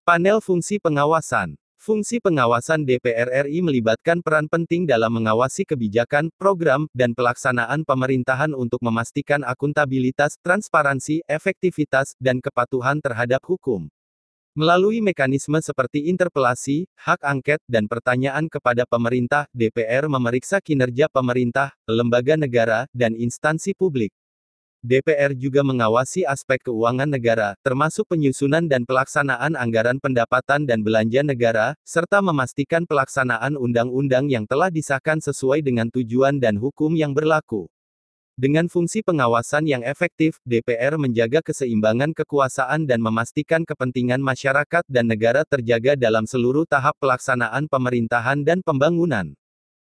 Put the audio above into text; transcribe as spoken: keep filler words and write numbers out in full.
Panel Fungsi Pengawasan. Fungsi pengawasan D P R R I melibatkan peran penting dalam mengawasi kebijakan, program, dan pelaksanaan pemerintahan untuk memastikan akuntabilitas, transparansi, efektivitas, dan kepatuhan terhadap hukum. Melalui mekanisme seperti interpelasi, hak angket, dan pertanyaan kepada pemerintah, D P R memeriksa kinerja pemerintah, lembaga negara, dan instansi publik. D P R juga mengawasi aspek keuangan negara, termasuk penyusunan dan pelaksanaan anggaran pendapatan dan belanja negara, serta memastikan pelaksanaan undang-undang yang telah disahkan sesuai dengan tujuan dan hukum yang berlaku. Dengan fungsi pengawasan yang efektif, D P R menjaga keseimbangan kekuasaan dan memastikan kepentingan masyarakat dan negara terjaga dalam seluruh tahap pelaksanaan pemerintahan dan pembangunan.